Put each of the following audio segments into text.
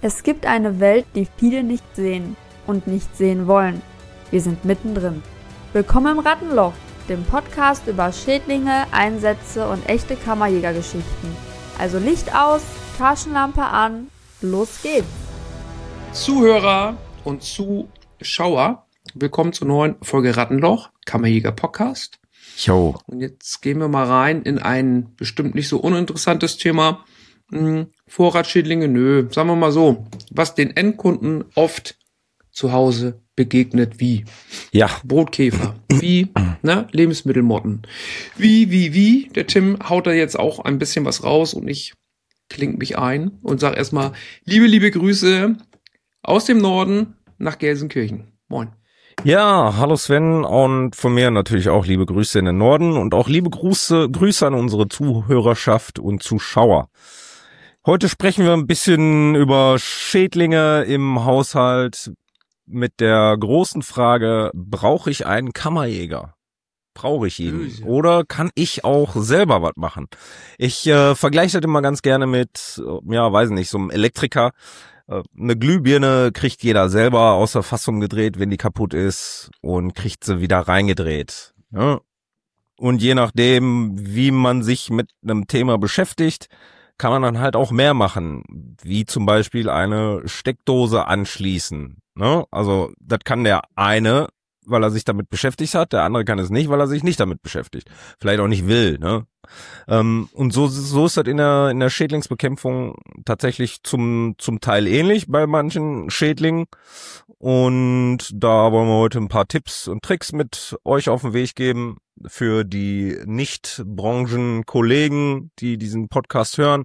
Es gibt eine Welt, die viele nicht sehen und nicht sehen wollen. Wir sind mittendrin. Willkommen im Rattenloch, dem Podcast über Schädlinge, Einsätze und echte Kammerjägergeschichten. Also Licht aus, Taschenlampe an, los geht's! Zuhörer und Zuschauer, willkommen zur neuen Folge Rattenloch, Kammerjäger Podcast. Jo. Und jetzt gehen wir mal rein in ein bestimmt nicht so uninteressantes Thema. Vorratsschädlinge, nö, sagen wir mal so, was den Endkunden oft zu Hause begegnet, wie Ja. Brotkäfer, wie Lebensmittelmotten, wie. Der Tim haut da jetzt auch ein bisschen was raus und ich klinge mich ein und sage erstmal liebe Grüße aus dem Norden nach Gelsenkirchen. Moin. Ja, hallo Sven und von mir natürlich auch liebe Grüße in den Norden und auch liebe Grüße an unsere Zuhörerschaft und Zuschauer. Heute sprechen wir ein bisschen über Schädlinge im Haushalt mit der großen Frage, brauche ich einen Kammerjäger? Brauche ich ihn? Böse. Oder kann ich auch selber was machen? Ich vergleiche das immer ganz gerne mit, so einem Elektriker. Eine Glühbirne kriegt jeder selber aus der Fassung gedreht, wenn die kaputt ist, und kriegt sie wieder reingedreht. Ja? Und je nachdem, wie man sich mit einem Thema beschäftigt, kann man dann halt auch mehr machen, wie zum Beispiel eine Steckdose anschließen. Ne? Also das kann der eine, weil er sich damit beschäftigt hat, der andere kann es nicht, weil er sich nicht damit beschäftigt. Vielleicht auch nicht will. Ne? Und so ist das in der Schädlingsbekämpfung tatsächlich zum Teil ähnlich bei manchen Schädlingen. Und da wollen wir heute ein paar Tipps und Tricks mit euch auf den Weg geben für die Nicht-Branchen-Kollegen, die diesen Podcast hören.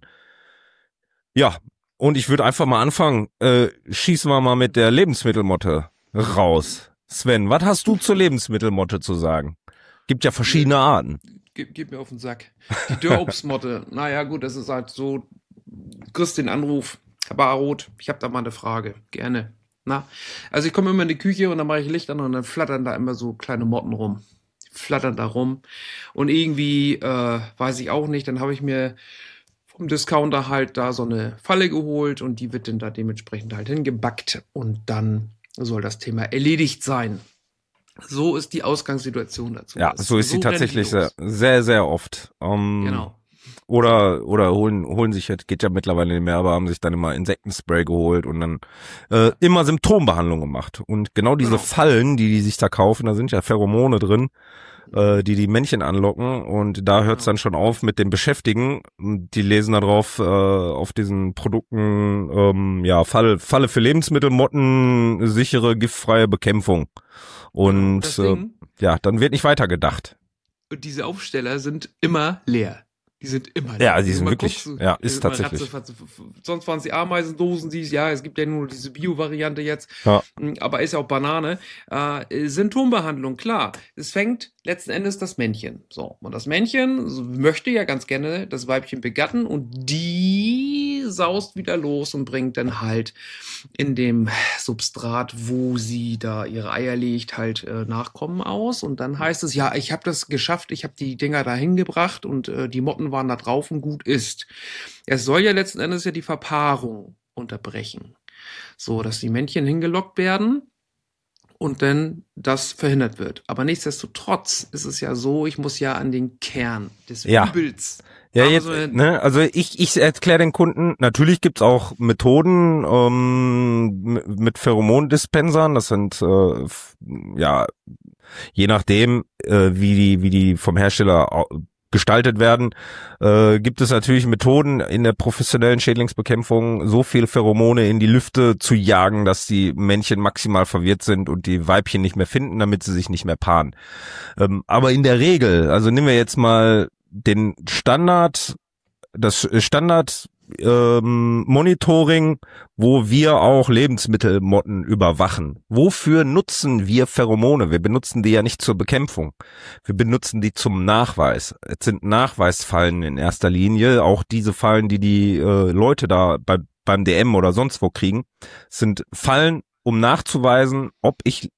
Ja, und ich würde einfach mal anfangen. Schießen wir mal mit der Lebensmittelmotte raus. Sven, was hast du zur Lebensmittelmotte zu sagen? Gibt ja verschiedene Arten. Gib mir auf den Sack. Die Dörrobstmotte. Naja, gut, das ist halt so. Kriegst den Anruf. Herr Baroth, ich habe da mal eine Frage. Gerne. Also ich komme immer in die Küche und dann mache ich Licht an und dann flattern da immer so kleine Motten rum. Die flattern da rum. Und irgendwie, weiß ich auch nicht, dann habe ich mir vom Discounter halt da so eine Falle geholt und die wird dann da dementsprechend halt hingebackt und dann soll das Thema erledigt sein. So ist die Ausgangssituation dazu. Ja, so ist sie tatsächlich sehr, sehr oft. Genau. Oder holen sich, geht ja mittlerweile nicht mehr, aber haben sich dann immer Insektenspray geholt und dann immer Symptombehandlung gemacht. Und genau diese Fallen, die sich da kaufen, da sind ja Pheromone drin, die Männchen anlocken, und da hört es dann schon auf mit dem Beschäftigen. Die lesen da drauf auf diesen Produkten Falle für Lebensmittelmotten, sichere, giftfreie Bekämpfung. Und dann wird nicht weitergedacht. Und diese Aufsteller sind immer leer. Die sind immer leer. Ja, die sind wirklich, ist tatsächlich. Sonst waren es die Ameisendosen, es gibt ja nur diese Bio-Variante jetzt, aber ist ja auch Banane. Symptombehandlung, klar. Es fängt letzten Endes das Männchen. So, und das Männchen möchte ja ganz gerne das Weibchen begatten und die saust wieder los und bringt dann halt in dem Substrat, wo sie da ihre Eier legt, halt Nachkommen aus. Und dann heißt es, ja, ich habe das geschafft, ich habe die Dinger da hingebracht und die Motten waren da drauf und gut ist. Es soll ja letzten Endes ja die Verpaarung unterbrechen. So, dass die Männchen hingelockt werden und dann das verhindert wird. Aber nichtsdestotrotz ist es ja so, ich muss ja an den Kern des Übels. Ja, also ich erkläre den Kunden, natürlich gibt's auch Methoden mit Pheromondispensern, das sind je nachdem, wie die vom Hersteller gestaltet werden, gibt es natürlich Methoden in der professionellen Schädlingsbekämpfung, so viel Pheromone in die Lüfte zu jagen, dass die Männchen maximal verwirrt sind und die Weibchen nicht mehr finden, damit sie sich nicht mehr paaren. Aber in der Regel, also nehmen wir jetzt mal das Standard Monitoring, wo wir auch Lebensmittelmotten überwachen. Wofür nutzen wir Pheromone? Wir benutzen die ja nicht zur Bekämpfung. Wir benutzen die zum Nachweis. Es sind Nachweisfallen in erster Linie. Auch diese Fallen, die Leute da beim DM oder sonst wo kriegen, sind Fallen, um nachzuweisen, ob ich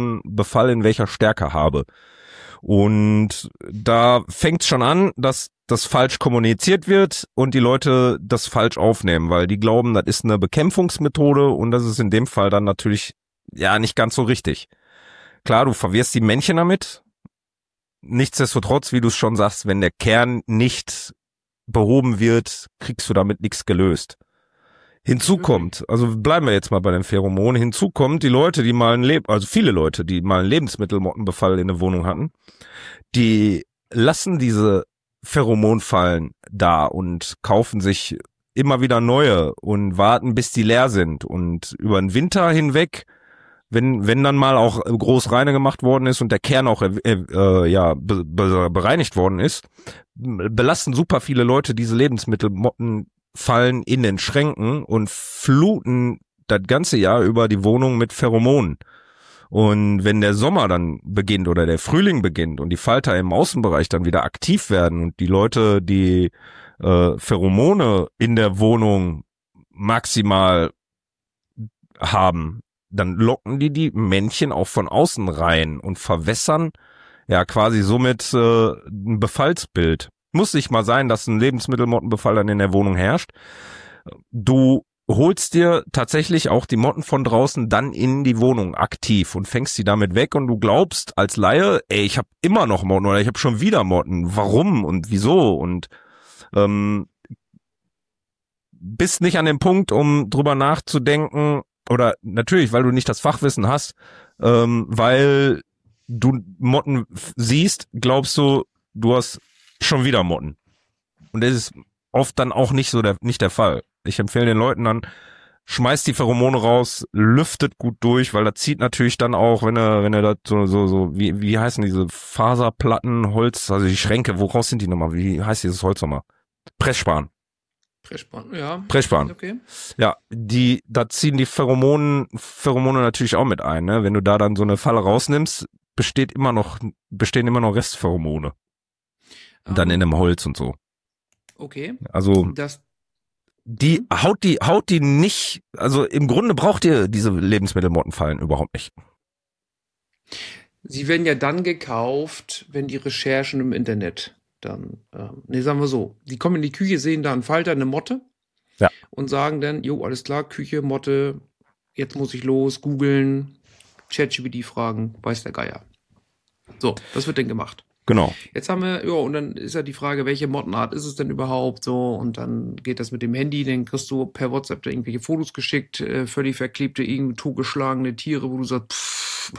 Lebensmittelmottenbefall in welcher Stärke habe. Und da fängt's schon an, dass das falsch kommuniziert wird und die Leute das falsch aufnehmen, weil die glauben, das ist eine Bekämpfungsmethode und das ist in dem Fall dann natürlich ja nicht ganz so richtig. Klar, du verwirrst die Männchen damit. Nichtsdestotrotz, wie du es schon sagst, wenn der Kern nicht behoben wird, kriegst du damit nichts gelöst. Hinzu kommt, also bleiben wir jetzt mal bei den Pheromonen, hinzu kommt die Leute, die mal viele Leute, die mal einen Lebensmittelmottenbefall in der Wohnung hatten, die lassen diese Pheromonfallen da und kaufen sich immer wieder neue und warten, bis die leer sind und über den Winter hinweg, wenn dann mal auch groß reine gemacht worden ist und der Kern auch bereinigt worden ist, belasten super viele Leute diese Lebensmittelmotten fallen in den Schränken und fluten das ganze Jahr über die Wohnung mit Pheromonen. Und wenn der Sommer dann beginnt oder der Frühling beginnt und die Falter im Außenbereich dann wieder aktiv werden und die Leute, die Pheromone in der Wohnung maximal haben, dann locken die Männchen auch von außen rein und verwässern ja quasi somit ein Befallsbild. Muss nicht mal sein, dass ein Lebensmittelmottenbefall dann in der Wohnung herrscht. Du holst dir tatsächlich auch die Motten von draußen dann in die Wohnung aktiv und fängst sie damit weg und du glaubst als Laie, ich habe immer noch Motten oder ich habe schon wieder Motten. Warum und wieso? Und bist nicht an dem Punkt, um drüber nachzudenken oder natürlich, weil du nicht das Fachwissen hast, weil du Motten siehst, glaubst du hast schon wieder Motten. Und das ist oft dann auch nicht der Fall. Ich empfehle den Leuten dann, schmeißt die Pheromone raus, lüftet gut durch, weil das zieht natürlich dann auch, wenn er das so, wie heißen diese Faserplatten, Holz, also die Schränke, woraus sind die nochmal? Wie heißt dieses Holz nochmal? Pressspan. Pressspan. Okay. Ja, da ziehen die Pheromone natürlich auch mit ein, ne? Wenn du da dann so eine Falle rausnimmst, bestehen immer noch Restpheromone. Dann in einem Holz und so. Okay. Also haut die nicht, also im Grunde braucht ihr diese Lebensmittelmottenfallen überhaupt nicht. Sie werden ja dann gekauft, wenn die Recherchen im Internet dann, sagen wir so, die kommen in die Küche, sehen da einen Falter, eine Motte und sagen dann, alles klar, Küche, Motte, jetzt muss ich los, googeln, ChatGPT fragen, weiß der Geier. So, das wird dann gemacht. Genau. Jetzt haben wir, und dann ist ja die Frage, welche Mottenart ist es denn überhaupt so? Und dann geht das mit dem Handy, dann kriegst du per WhatsApp da irgendwelche Fotos geschickt, völlig verklebte, irgendwie totgeschlagene Tiere, wo du sagst,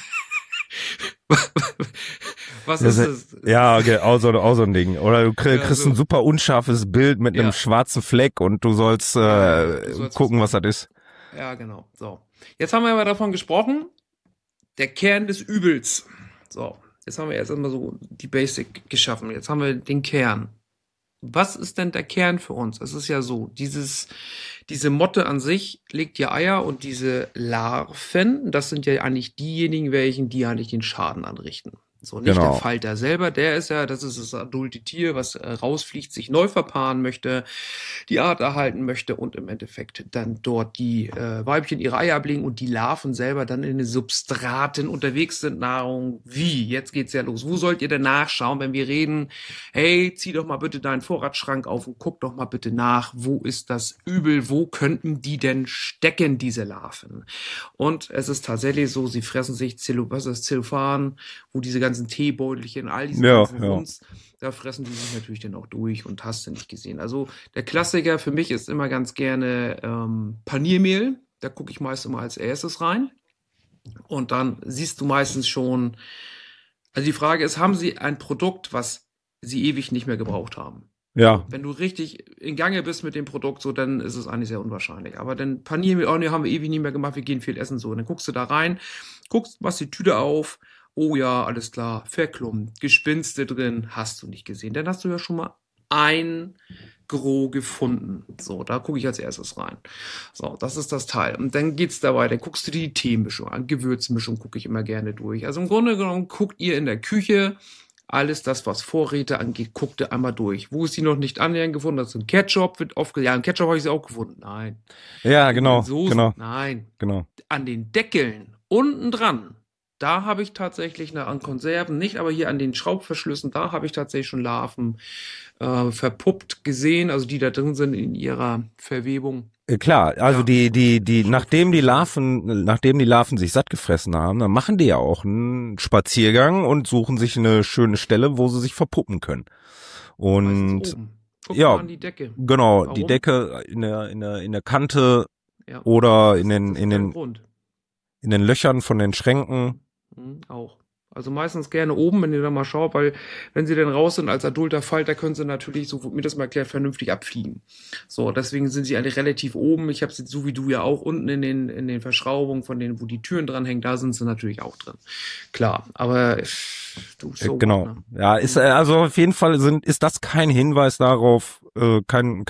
was ist das? Ja, okay, auch so ein Ding. Oder du kriegst ein super unscharfes Bild mit einem schwarzen Fleck und du sollst gucken, was das ist. Ja, genau. So. Jetzt haben wir aber davon gesprochen, der Kern des Übels. So. Jetzt haben wir erst einmal so die Basic geschaffen. Jetzt haben wir den Kern. Was ist denn der Kern für uns? Es ist ja so, diese Motte an sich legt ja Eier und diese Larven, das sind ja eigentlich diejenigen, die eigentlich den Schaden anrichten. So, nicht der Falter selber, das ist das adulte Tier, was rausfliegt, sich neu verpaaren möchte, die Art erhalten möchte und im Endeffekt dann dort die Weibchen ihre Eier ablegen und die Larven selber dann in den Substraten unterwegs sind, Nahrung. Wie? Jetzt geht's ja los. Wo sollt ihr denn nachschauen, wenn wir reden, hey, zieh doch mal bitte deinen Vorratsschrank auf und guck doch mal bitte nach, wo ist das Übel, wo könnten die denn stecken, diese Larven? Und es ist tatsächlich so, sie fressen sich Zellophan, wo diese ganzen Teebeutelchen, all diese ganzen Wunst, da fressen die sich natürlich dann auch durch und hast du nicht gesehen. Also der Klassiker für mich ist immer ganz gerne Paniermehl. Da gucke ich meist immer als erstes rein. Und dann siehst du meistens schon, also die Frage ist, haben sie ein Produkt, was sie ewig nicht mehr gebraucht haben? Ja. Wenn du richtig in Gange bist mit dem Produkt, so, dann ist es eigentlich sehr unwahrscheinlich. Aber dann Paniermehl, haben wir ewig nicht mehr gemacht, wir gehen viel essen, so. Und dann guckst du da rein, machst die Tüte auf, oh ja, alles klar, verklumpt, Gespinste drin, hast du nicht gesehen. Dann hast du ja schon mal ein Gros gefunden. So, da gucke ich als erstes rein. So, das ist das Teil. Und dann geht's dabei, dann guckst du dir die Teemischung an, Gewürzmischung gucke ich immer gerne durch. Also im Grunde genommen guckt ihr in der Küche alles das, was Vorräte angeht, guckt ihr einmal durch. Wo ist die noch nicht annähernd gefunden? Das ist ein Ketchup, wird oft gesagt, ja, ein Ketchup habe ich sie auch gefunden. Nein. Ja, genau. Soßen, genau. Nein. Genau. An den Deckeln, unten dran, da habe ich tatsächlich an Konserven nicht, aber hier an den Schraubverschlüssen, da habe ich tatsächlich schon Larven verpuppt gesehen, also die da drin sind in ihrer Verwebung. Klar, also nachdem die Larven sich satt gefressen haben, dann machen die ja auch einen Spaziergang und suchen sich eine schöne Stelle, wo sie sich verpuppen können. Und Guck ja, mal an die Decke. genau, Warum? die Decke in der Kante Ja. oder in den Löchern von den Schränken. Auch. Also meistens gerne oben, wenn ihr da mal schaut, weil wenn sie dann raus sind als adulter Falter, können sie natürlich, so wurde mir das mal erklärt, vernünftig abfliegen. So, deswegen sind sie eigentlich relativ oben. Ich habe sie so wie du ja auch unten in den Verschraubungen von denen, wo die Türen dran hängen, da sind sie natürlich auch drin. Klar, aber genau. Ne? Ja, ist also auf jeden Fall ist das kein Hinweis darauf, kein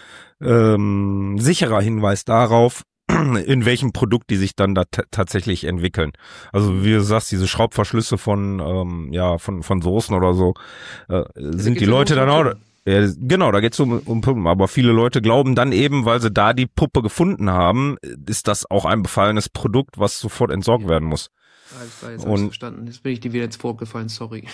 sicherer Hinweis darauf, in welchem Produkt die sich dann da tatsächlich entwickeln. Also wie du sagst, diese Schraubverschlüsse von Soßen oder so, sind die Leute dann auch. Genau, da geht's um Puppen. Aber viele Leute glauben dann eben, weil sie da die Puppe gefunden haben, ist das auch ein befallenes Produkt, was sofort entsorgt werden muss. Jetzt habe ich verstanden. Jetzt bin ich dir wieder ins Wort gefallen, sorry.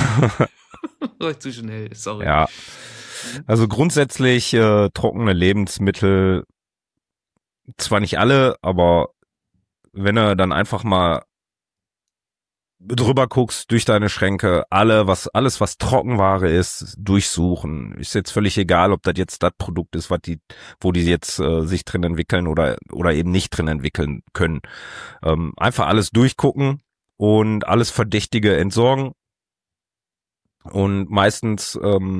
War ich zu schnell, sorry. Ja. Also grundsätzlich trockene Lebensmittel, zwar nicht alle, aber wenn du dann einfach mal drüber guckst durch deine Schränke, alles was Trockenware ist, durchsuchen. Ist jetzt völlig egal, ob das jetzt das Produkt ist, wo die jetzt sich drin entwickeln oder eben nicht drin entwickeln können. Einfach alles durchgucken und alles Verdächtige entsorgen. Und meistens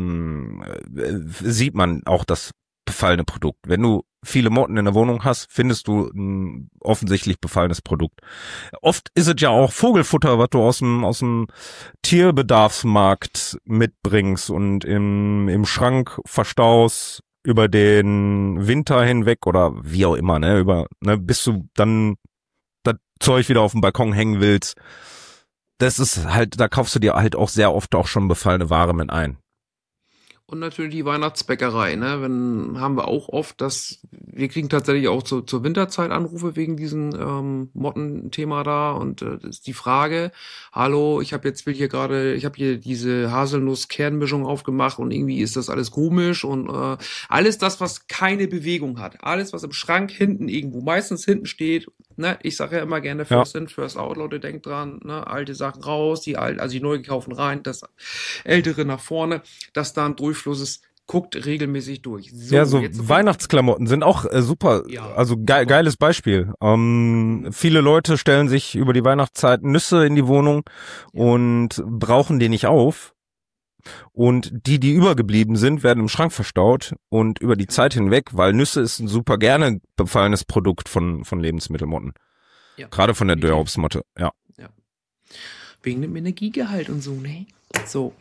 sieht man auch das befallene Produkt. Wenn du viele Motten in der Wohnung hast, findest du ein offensichtlich befallenes Produkt. Oft ist es ja auch Vogelfutter, was du aus dem Tierbedarfsmarkt mitbringst und im Schrank verstaust über den Winter hinweg oder wie auch immer, bis du dann das Zeug wieder auf dem Balkon hängen willst. Das ist halt, da kaufst du dir halt auch sehr oft auch schon befallene Ware mit ein. Und natürlich die Weihnachtsbäckerei, ne? Haben wir auch oft, wir kriegen tatsächlich auch zur Winterzeit Anrufe wegen diesem Mottenthema da und das ist die Frage, hallo, ich habe hier diese Haselnuss-Kernmischung aufgemacht und irgendwie ist das alles komisch und alles das, was keine Bewegung hat, alles, was im Schrank hinten irgendwo meistens hinten steht, ne? Ich sage ja immer gerne First in, First out, Leute, denkt dran, ne? Alte Sachen raus, die neu gekauften rein, das Ältere nach vorne, das da ein Durchfluss ist, guckt regelmäßig durch. So Weihnachtsklamotten sind auch super, also geiles Beispiel. Viele Leute stellen sich über die Weihnachtszeit Nüsse in die Wohnung und brauchen die nicht auf. Und die übergeblieben sind, werden im Schrank verstaut und über die Zeit hinweg, weil Nüsse ist ein super gerne befallenes Produkt von Lebensmittelmotten. Ja. Gerade von der Dörrobstmotte, ja. Wegen dem Energiegehalt und so, ne? So,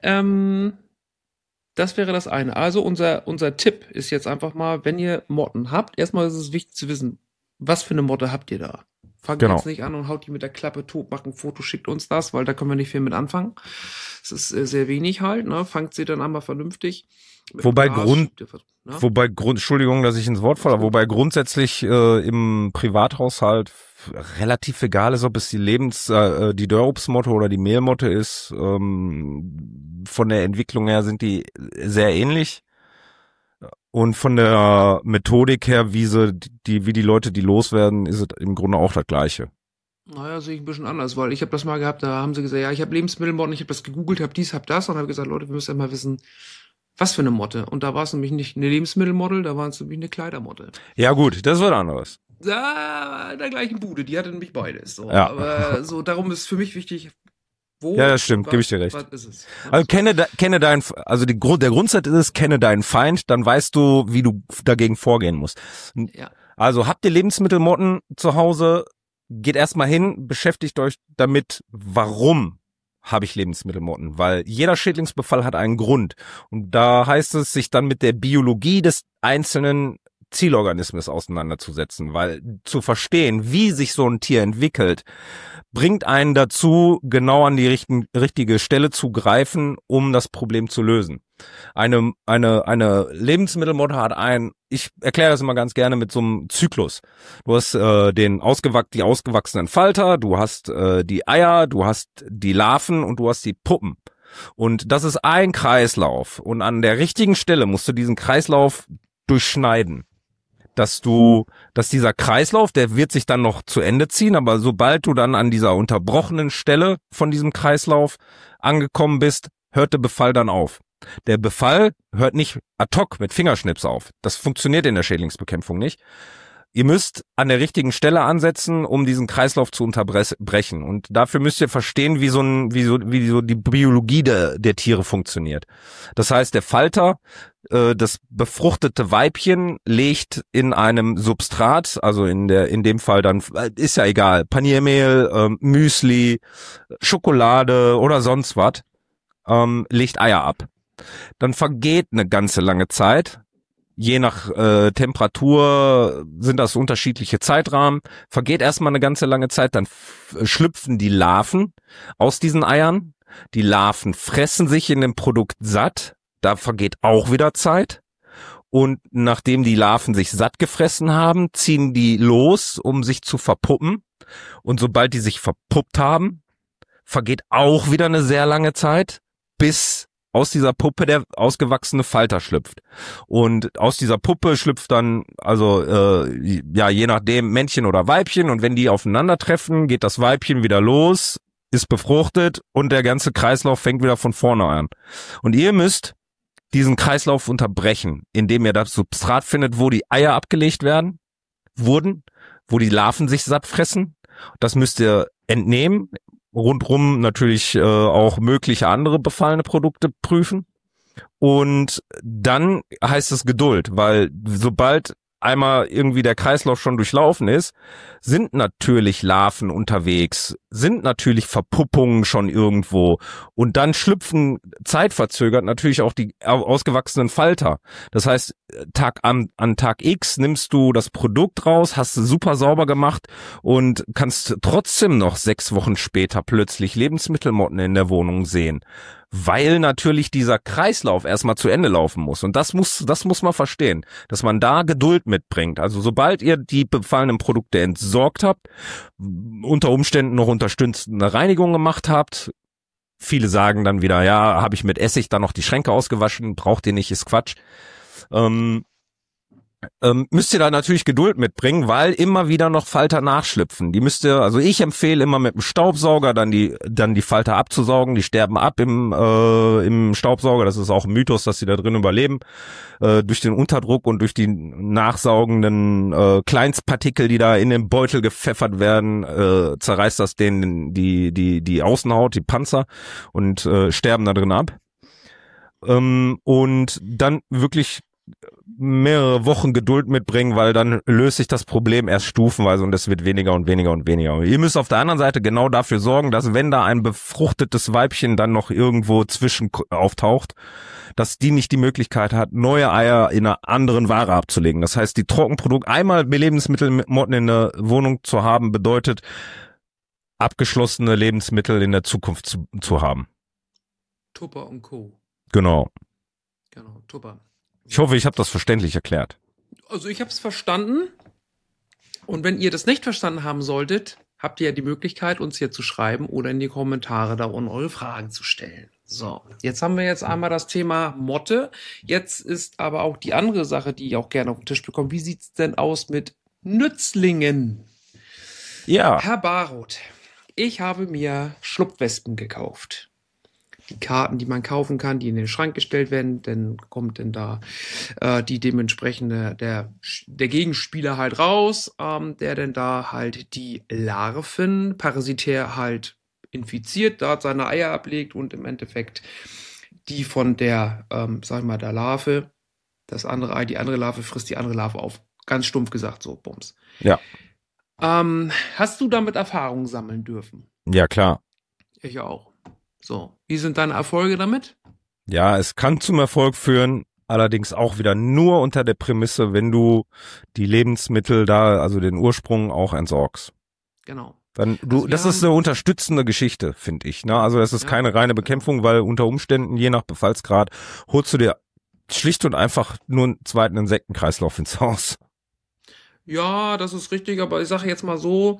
das wäre das eine. Also unser Tipp ist jetzt einfach mal, wenn ihr Motten habt, erstmal ist es wichtig zu wissen, was für eine Motte habt ihr da? Fangt jetzt nicht an und haut die mit der Klappe tot, macht ein Foto, schickt uns das, weil da können wir nicht viel mit anfangen. Es ist sehr wenig halt, ne? Fangt sie dann einmal vernünftig. Entschuldigung, dass ich ins Wort falle, wobei grundsätzlich im Privathaushalt relativ egal ist, ob es die Dörrobstmotte oder die Mehlmotte ist. Von der Entwicklung her sind die sehr ähnlich. Und von der Methodik her, wie die Leute die loswerden, ist es im Grunde auch das Gleiche. Naja, sehe ich ein bisschen anders, weil ich habe das mal gehabt, da haben sie gesagt, ja, ich habe Lebensmittelmotten, ich habe das gegoogelt, habe dies, habe das und habe gesagt, Leute, wir müssen ja mal wissen, was für eine Motte. Und da war es nämlich nicht eine Lebensmittelmotte, da war es nämlich eine Kleidermotte. Ja gut, das wird anderes. Ja, in der gleichen Bude, die hatte nämlich beides. So. Ja. Aber so, darum ist für mich wichtig, wo. Ja, das stimmt, gebe ich dir recht. Was ist es? Also der Grundsatz ist, kenne deinen Feind, dann weißt du, wie du dagegen vorgehen musst. Ja. Also habt ihr Lebensmittelmotten zu Hause, geht erstmal hin, beschäftigt euch damit, warum habe ich Lebensmittelmotten, weil jeder Schädlingsbefall hat einen Grund und da heißt es, sich dann mit der Biologie des Einzelnen Zielorganismus auseinanderzusetzen, weil zu verstehen, wie sich so ein Tier entwickelt, bringt einen dazu, genau an die richtige Stelle zu greifen, um das Problem zu lösen. Eine Lebensmittelmotte hat ich erkläre das immer ganz gerne mit so einem Zyklus. Du hast die ausgewachsenen Falter, du hast die Eier, du hast die Larven und du hast die Puppen. Und das ist ein Kreislauf. Und an der richtigen Stelle musst du diesen Kreislauf durchschneiden. Dass dieser Kreislauf, der wird sich dann noch zu Ende ziehen, aber sobald du dann an dieser unterbrochenen Stelle von diesem Kreislauf angekommen bist, hört der Befall dann auf. Der Befall hört nicht ad hoc mit Fingerschnips auf. Das funktioniert in der Schädlingsbekämpfung nicht. Ihr müsst an der richtigen Stelle ansetzen, um diesen Kreislauf zu unterbrechen. Und dafür müsst ihr verstehen, wie so die Biologie der Tiere funktioniert. Das heißt, der Falter, das befruchtete Weibchen, legt in einem Substrat, also in dem Fall dann, ist ja egal, Paniermehl, Müsli, Schokolade oder sonst was, legt Eier ab. Dann vergeht eine ganze lange Zeit. Je nach Temperatur sind das unterschiedliche Zeitrahmen. Vergeht erstmal eine ganze lange Zeit, dann schlüpfen die Larven aus diesen Eiern. Die Larven fressen sich in dem Produkt satt. Da vergeht auch wieder Zeit. Und nachdem die Larven sich satt gefressen haben, ziehen die los, um sich zu verpuppen. Und sobald die sich verpuppt haben, vergeht auch wieder eine sehr lange Zeit, bis aus dieser Puppe der ausgewachsene Falter schlüpft. Und aus dieser Puppe schlüpft dann, je nachdem, Männchen oder Weibchen. Und wenn die aufeinandertreffen, geht das Weibchen wieder los, ist befruchtet und der ganze Kreislauf fängt wieder von vorne an. Und ihr müsst diesen Kreislauf unterbrechen, indem ihr das Substrat findet, wo die Eier abgelegt wurden, wo die Larven sich satt fressen. Das müsst ihr entnehmen. Rundrum natürlich auch mögliche andere befallene Produkte prüfen. Und dann heißt es Geduld, weil sobald einmal irgendwie der Kreislauf schon durchlaufen ist, sind natürlich Larven unterwegs, sind natürlich Verpuppungen schon irgendwo und dann schlüpfen zeitverzögert natürlich auch die ausgewachsenen Falter. Das heißt, an Tag X nimmst du das Produkt raus, hast es super sauber gemacht und kannst trotzdem noch 6 Wochen später plötzlich Lebensmittelmotten in der Wohnung sehen. Weil natürlich dieser Kreislauf erstmal zu Ende laufen muss. Und das muss man verstehen, dass man da Geduld mitbringt. Also sobald ihr die befallenen Produkte entsorgt habt, unter Umständen noch unterstützende Reinigung gemacht habt, viele sagen dann wieder, ja, habe ich mit Essig dann noch die Schränke ausgewaschen, braucht ihr nicht, ist Quatsch. Müsst ihr da natürlich Geduld mitbringen, weil immer wieder noch Falter nachschlüpfen. Ich empfehle immer mit dem Staubsauger dann die Falter abzusaugen. Die sterben ab im Staubsauger. Das ist auch ein Mythos, dass sie da drin überleben. Durch den Unterdruck und durch die nachsaugenden Kleinstpartikel, die da in den Beutel gepfeffert werden, zerreißt das denen die Außenhaut, die Panzer und sterben da drin ab. Und dann wirklich mehrere Wochen Geduld mitbringen, weil dann löst sich das Problem erst stufenweise und es wird weniger und weniger und weniger. Ihr müsst auf der anderen Seite genau dafür sorgen, dass wenn da ein befruchtetes Weibchen dann noch irgendwo zwischen auftaucht, dass die nicht die Möglichkeit hat, neue Eier in einer anderen Ware abzulegen. Das heißt, die Trockenprodukte, einmal Lebensmittelmotten in der Wohnung zu haben, bedeutet, abgeschlossene Lebensmittel in der Zukunft zu haben. Tupper und Co. Genau, Tupper. Ich hoffe, ich habe das verständlich erklärt. Also ich habe es verstanden. Und wenn ihr das nicht verstanden haben solltet, habt ihr ja die Möglichkeit, uns hier zu schreiben oder in die Kommentare da unten eure Fragen zu stellen. So, jetzt haben wir jetzt einmal das Thema Motte. Jetzt ist aber auch die andere Sache, die ich auch gerne auf den Tisch bekomme. Wie sieht's denn aus mit Nützlingen? Ja. Herr Baroth, ich habe mir Schlupfwespen gekauft. Die Karten, die man kaufen kann, die in den Schrank gestellt werden, dann kommt denn da die dementsprechende der Gegenspieler halt raus, der denn da halt die Larven parasitär halt infiziert, dort seine Eier ablegt und im Endeffekt die von der, der Larve, das andere Ei, die andere Larve frisst die andere Larve auf. Ganz stumpf gesagt, so, Bums. Ja. Hast du damit Erfahrung sammeln dürfen? Ja, klar. Ich auch. So, wie sind deine Erfolge damit? Ja, es kann zum Erfolg führen, Allerdings auch wieder nur unter der Prämisse, wenn du die Lebensmittel da, also den Ursprung auch entsorgst. Genau. Dann das ist eine unterstützende Geschichte, finde ich. Ne? Also es ist keine reine Bekämpfung, weil unter Umständen, je nach Befallsgrad, holst du dir schlicht und einfach nur einen zweiten Insektenkreislauf ins Haus. Ja, das ist richtig, aber ich sage jetzt mal so,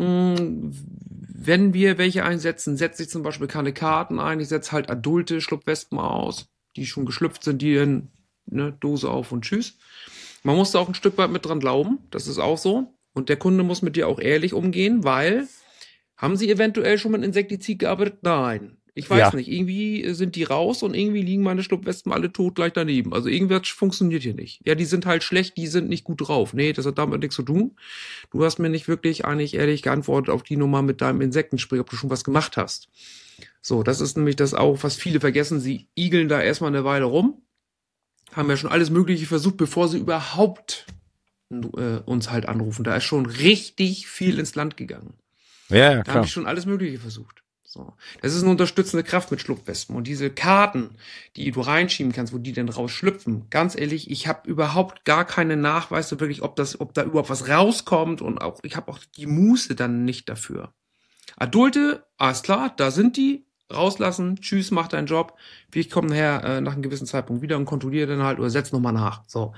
wenn wir welche einsetzen, setze ich zum Beispiel keine Karten ein, ich setze halt adulte Schlupfwespen aus, die schon geschlüpft sind, die in ne, Dose auf und tschüss. Man muss da auch ein Stück weit mit dran glauben, das ist auch so. Und der Kunde muss mit dir auch ehrlich umgehen, weil, haben sie eventuell schon mit Insektizid gearbeitet? Nein. Ich weiß nicht, irgendwie sind die raus und irgendwie liegen meine Schlupfwespen alle tot gleich daneben. Also irgendwas funktioniert hier nicht. Ja, die sind halt schlecht, die sind nicht gut drauf. Nee, das hat damit nichts zu tun. Du hast mir nicht wirklich eigentlich ehrlich geantwortet auf die Nummer mit deinem Insektenspray, ob du schon was gemacht hast. So, das ist nämlich das auch, was viele vergessen. Sie igeln da erstmal eine Weile rum, haben ja schon alles Mögliche versucht, bevor sie überhaupt uns halt anrufen. Da ist schon richtig viel ins Land gegangen. Ja, da klar. haben die schon alles Mögliche versucht. So. Das ist eine unterstützende Kraft mit Schlupfwespen. Und diese Karten, die du reinschieben kannst, wo die denn rausschlüpfen, ganz ehrlich, ich habe überhaupt gar keine Nachweise wirklich, ob da überhaupt was rauskommt und auch, ich habe auch die Muße dann nicht dafür. Adulte, alles klar, da sind die, rauslassen, tschüss, mach deinen Job. Ich komme nachher nach einem gewissen Zeitpunkt wieder und kontrolliere dann halt oder setz nochmal nach. So.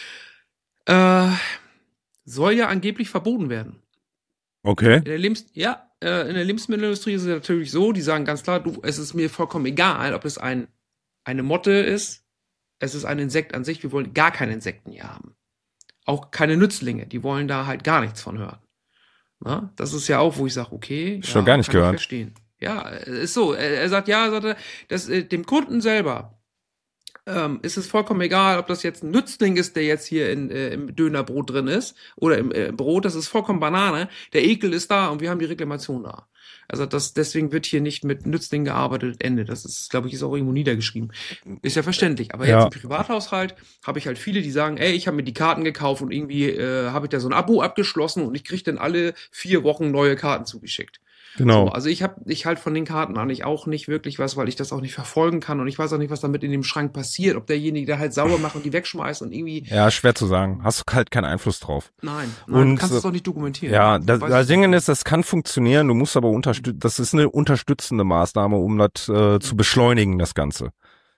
Soll ja angeblich verboten werden. Okay. In der Lebensmittelindustrie ist es natürlich so, die sagen ganz klar, es ist mir vollkommen egal, ob es eine Motte ist, es ist ein Insekt an sich, wir wollen gar keine Insekten hier haben. Auch keine Nützlinge, die wollen da halt gar nichts von hören. Na, das ist ja auch, wo ich sage, okay, schon gar nicht gehört. Ich verstehen. Ja, ist so. Er sagt, dem Kunden selber ist es vollkommen egal, ob das jetzt ein Nützling ist, der jetzt hier im Dönerbrot drin ist oder im Brot, das ist vollkommen Banane. Der Ekel ist da und wir haben die Reklamation da. Also deswegen wird hier nicht mit Nützlingen gearbeitet, Ende. Das ist, glaube ich, ist auch irgendwo niedergeschrieben. Ist ja verständlich. Aber jetzt im Privathaushalt habe ich halt viele, die sagen, ey, ich habe mir die Karten gekauft und irgendwie habe ich da so ein Abo abgeschlossen und ich kriege dann alle 4 Wochen neue Karten zugeschickt. Genau. So, also ich halt von den Karten eigentlich auch nicht wirklich was, weil ich das auch nicht verfolgen kann und ich weiß auch nicht, was damit in dem Schrank passiert, ob derjenige da halt sauber macht und die wegschmeißt und irgendwie. Ja, schwer zu sagen. Hast du halt keinen Einfluss drauf. Nein, und du kannst es doch nicht dokumentieren. Ja, das Ding ist, das kann funktionieren, du musst aber das ist eine unterstützende Maßnahme, um das zu beschleunigen, das Ganze.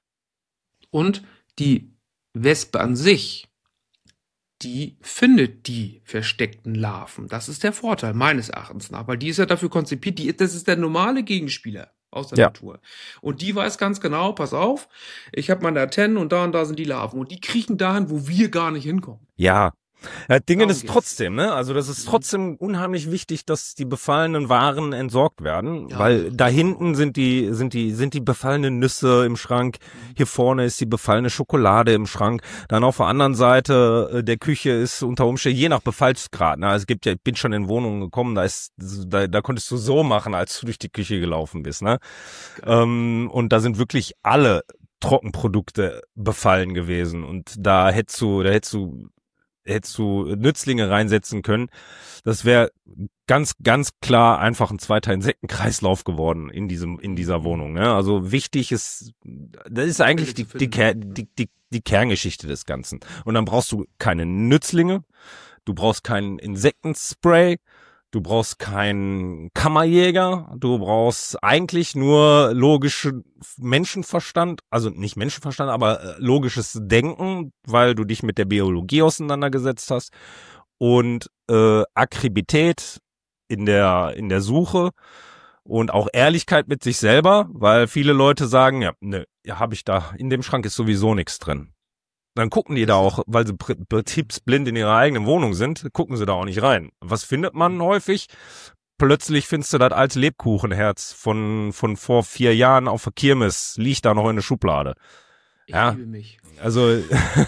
Und die Wespe an sich, die findet die versteckten Larven. Das ist der Vorteil, meines Erachtens nach, weil die ist ja dafür konzipiert, das ist der normale Gegenspieler aus der Natur. Und die weiß ganz genau, pass auf, ich habe meine Antennen und da sind die Larven. Und die kriechen dahin, wo wir gar nicht hinkommen. Ja. Dingen ist trotzdem, ne? Also das ist trotzdem unheimlich wichtig, dass die befallenen Waren entsorgt werden, weil da hinten sind die befallenen Nüsse im Schrank, hier vorne ist die befallene Schokolade im Schrank, dann auf der anderen Seite der Küche ist unter Umständen je nach Befallsgrad, ne? Also ich bin schon in Wohnungen gekommen, da konntest du so machen, als du durch die Küche gelaufen bist, ne? Und da sind wirklich alle Trockenprodukte befallen gewesen und da hättest du Nützlinge reinsetzen können. Das wäre ganz, ganz klar einfach ein zweiter Insektenkreislauf geworden in dieser Wohnung. Ne? Also wichtig ist, das ist eigentlich die Kerngeschichte des Ganzen. Und dann brauchst du keine Nützlinge, du brauchst keinen Insektenspray, du brauchst keinen Kammerjäger, du brauchst eigentlich nur logischen Menschenverstand, also nicht Menschenverstand, aber logisches Denken, weil du dich mit der Biologie auseinandergesetzt hast und Akribität in der Suche und auch Ehrlichkeit mit sich selber, weil viele Leute sagen, habe ich da, in dem Schrank ist sowieso nichts drin. Dann gucken die da auch, weil sie betriebsblind in ihrer eigenen Wohnung sind, gucken sie da auch nicht rein. Was findet man häufig? Plötzlich findest du das alte Lebkuchenherz von vor 4 Jahren auf der Kirmes, liegt da noch in der Schublade. Ich liebe mich. Also,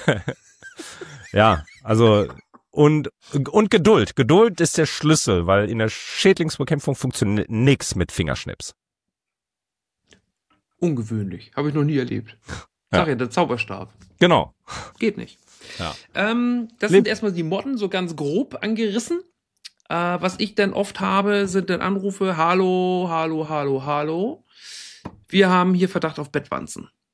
und Geduld. Geduld ist der Schlüssel, weil in der Schädlingsbekämpfung funktioniert nichts mit Fingerschnips. Ungewöhnlich. Habe ich noch nie erlebt. Sag ja, der Zauberstab. Genau. Geht nicht. Ja. Das sind erstmal die Motten so ganz grob angerissen. Was ich dann oft habe, sind dann Anrufe, hallo. Wir haben hier Verdacht auf Bettwanzen.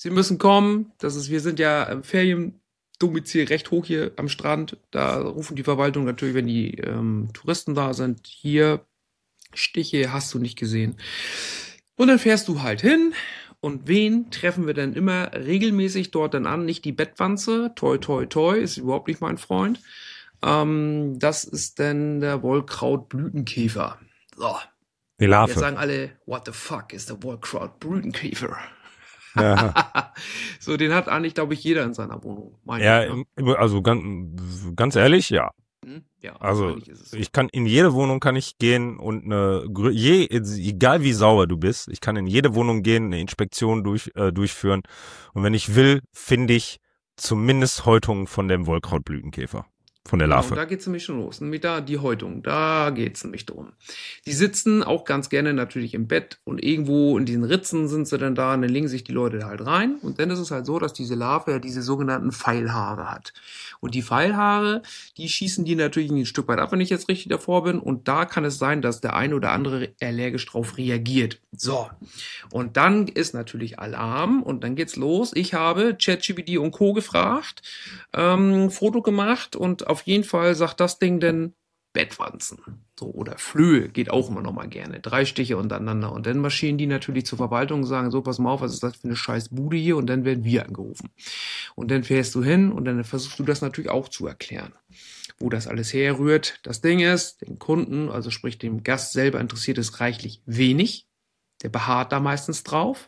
Sie müssen kommen. Wir sind ja im Feriendomizil recht hoch hier am Strand. Da rufen die Verwaltung natürlich, wenn die Touristen da sind, hier, Stiche hast du nicht gesehen. Und dann fährst du halt hin. Und wen treffen wir denn immer regelmäßig dort dann an? Nicht die Bettwanze, toi, toi, toi, ist überhaupt nicht mein Freund. Das ist dann der Wollkrautblütenkäfer. So. Die Larve. Jetzt sagen alle, what the fuck is the Wollkrautblütenkäfer? Ja. So, den hat eigentlich, glaube ich, jeder in seiner Wohnung. Also ganz ehrlich, ja. Ja, also ich kann in jede Wohnung kann ich gehen und egal wie sauer du bist, ich kann in jede Wohnung gehen, eine Inspektion durchführen und wenn ich will, finde ich zumindest Häutungen von dem Wollkrautblütenkäfer. Von der Larve. Genau, da geht's nämlich schon los. Nämlich da die Häutung, da geht's nämlich drum. Die sitzen auch ganz gerne natürlich im Bett und irgendwo in diesen Ritzen sind sie dann da und dann legen sich die Leute halt rein. Und dann ist es halt so, dass diese Larve ja diese sogenannten Pfeilhaare hat. Und die Pfeilhaare, die schießen die natürlich ein Stück weit ab, wenn ich jetzt richtig davor bin. Und da kann es sein, dass der eine oder andere allergisch drauf reagiert. So. Und dann ist natürlich Alarm und dann geht's los. Ich habe ChatGPT und Co. gefragt, Foto gemacht und auf jeden Fall sagt das Ding denn Bettwanzen. So, oder Flöhe geht auch immer noch mal gerne. 3 Stiche untereinander. Und dann marschieren die natürlich zur Verwaltung und sagen, so, pass mal auf, was ist das für eine scheiß Bude hier? Und dann werden wir angerufen. Und dann fährst du hin und dann versuchst du das natürlich auch zu erklären, wo das alles herrührt. Das Ding ist, den Kunden, also sprich dem Gast selber interessiert es reichlich wenig. Der beharrt da meistens drauf.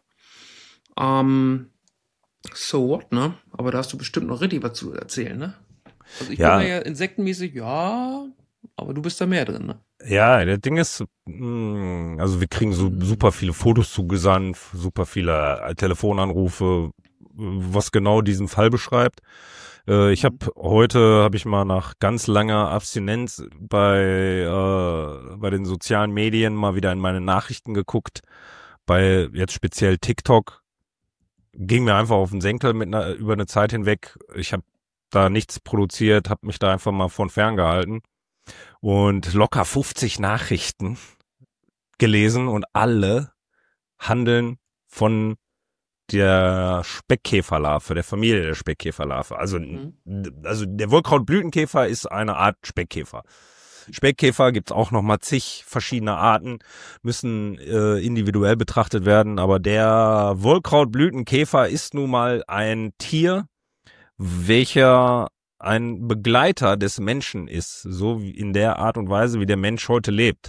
So what, ne? Aber da hast du bestimmt noch richtig was zu erzählen, ne? Also ich bin da ja insektenmäßig, ja, aber du bist da mehr drin, ne? Ja, der Ding ist, also wir kriegen so super viele Fotos zugesandt, super viele Telefonanrufe, was genau diesen Fall beschreibt. Ich habe ich mal nach ganz langer Abstinenz bei den sozialen Medien mal wieder in meine Nachrichten geguckt, bei jetzt speziell TikTok. Ging mir einfach auf den Senkel über eine Zeit hinweg. Ich habe da nichts produziert, habe mich da einfach mal von fern gehalten und locker 50 Nachrichten gelesen und alle handeln von der Speckkäferlarve, der Familie der Speckkäferlarve. Also der Wollkrautblütenkäfer ist eine Art Speckkäfer. Speckkäfer gibt's auch noch mal zig verschiedene Arten, müssen individuell betrachtet werden, aber der Wollkrautblütenkäfer ist nun mal ein Tier, welcher ein Begleiter des Menschen ist, so wie in der Art und Weise, wie der Mensch heute lebt.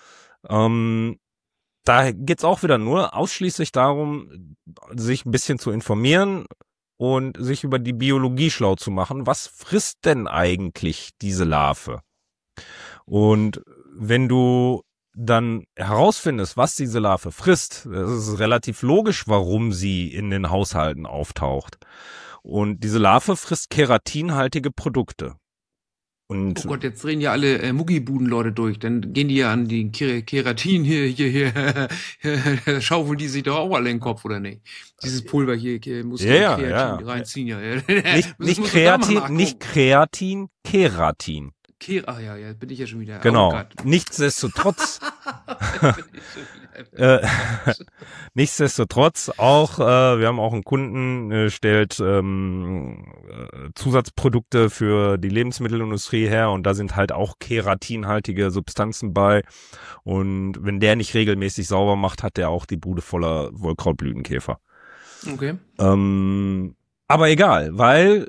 Da geht's auch wieder nur ausschließlich darum, sich ein bisschen zu informieren und sich über die Biologie schlau zu machen. Was frisst denn eigentlich diese Larve? Und wenn du dann herausfindest, was diese Larve frisst, das ist relativ logisch, warum sie in den Haushalten auftaucht. Und diese Larve frisst keratinhaltige Produkte. Und oh Gott, jetzt drehen ja alle Muckibudenleute durch. Dann gehen die ja an die Keratin hier schaufeln die sich doch auch alle in den Kopf, oder nicht? Dieses Pulver hier muss Keratin reinziehen. Ja. Nicht Kreatin, nicht Kreatin, Keratin. Ach ja, bin ich ja schon wieder. Genau. Nichtsdestotrotz auch, wir haben auch einen Kunden, stellt Zusatzprodukte für die Lebensmittelindustrie her und da sind halt auch keratinhaltige Substanzen bei und wenn der nicht regelmäßig sauber macht, hat der auch die Bude voller Wollkrautblütenkäfer. Okay. Aber egal, weil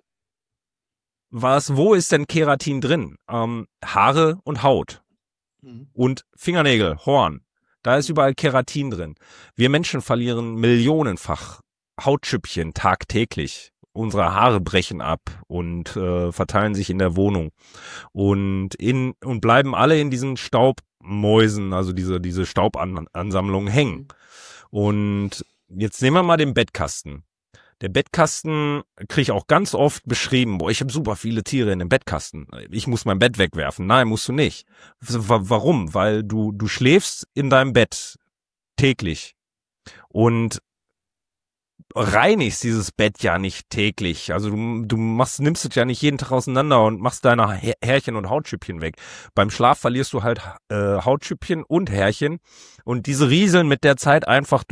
wo ist denn Keratin drin? Haare und Haut und Fingernägel, Horn. Da ist überall Keratin drin. Wir Menschen verlieren millionenfach Hautschüppchen tagtäglich. Unsere Haare brechen ab und verteilen sich in der Wohnung und bleiben alle in diesen Staubmäusen, also diese Staubansammlungen hängen. Und jetzt nehmen wir mal den Bettkasten. Der Bettkasten kriege ich auch ganz oft beschrieben, ich habe super viele Tiere in dem Bettkasten. Ich muss mein Bett wegwerfen. Nein, musst du nicht. Warum? Weil du schläfst in deinem Bett täglich und reinigst dieses Bett ja nicht täglich. Also du nimmst es ja nicht jeden Tag auseinander und machst deine Härchen und Hautschüppchen weg. Beim Schlaf verlierst du halt Hautschüppchen und Härchen und diese rieseln mit der Zeit einfach durch die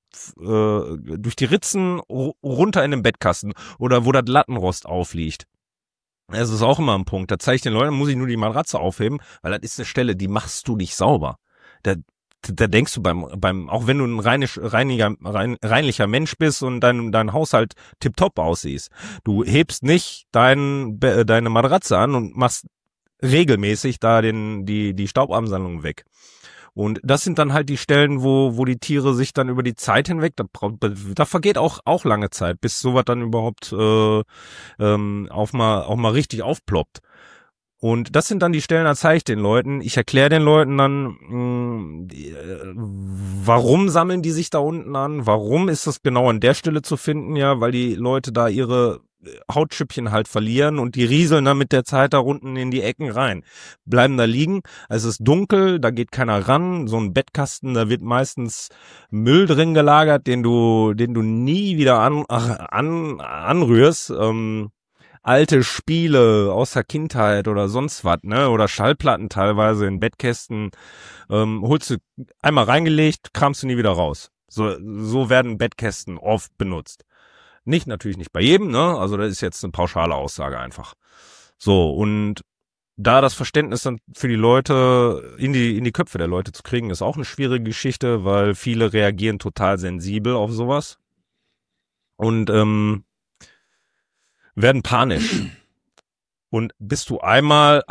Ritzen runter in den Bettkasten oder wo das Lattenrost aufliegt. Das ist auch immer ein Punkt. Da zeige ich den Leuten, muss ich nur die Matratze aufheben, weil das ist eine Stelle, die machst du nicht sauber. Da denkst du beim, auch wenn du ein reinlicher Mensch bist und dein Haushalt tipptopp aussiehst, du hebst nicht deine Matratze an und machst regelmäßig da die Staubabsammlung weg. Und das sind dann halt die Stellen, wo die Tiere sich dann über die Zeit hinweg, da vergeht auch lange Zeit, bis sowas dann überhaupt auch mal richtig aufploppt. Und das sind dann die Stellen, da zeige ich den Leuten, ich erkläre den Leuten dann, warum sammeln die sich da unten an, warum ist das genau an der Stelle zu finden, ja, weil die Leute da ihre Hautschüppchen halt verlieren und die rieseln dann mit der Zeit da unten in die Ecken rein, bleiben da liegen, es ist dunkel, da geht keiner ran, so ein Bettkasten, da wird meistens Müll drin gelagert, den du nie wieder anrührst, alte Spiele aus der Kindheit oder sonst was, ne, oder Schallplatten teilweise in Bettkästen, holst du einmal reingelegt, kramst du nie wieder raus. So werden Bettkästen oft benutzt. Natürlich nicht bei jedem, ne, also das ist jetzt eine pauschale Aussage einfach. So, und da das Verständnis dann für die Leute in die Köpfe der Leute zu kriegen, ist auch eine schwierige Geschichte, weil viele reagieren total sensibel auf sowas und werden panisch. Und hast du einmal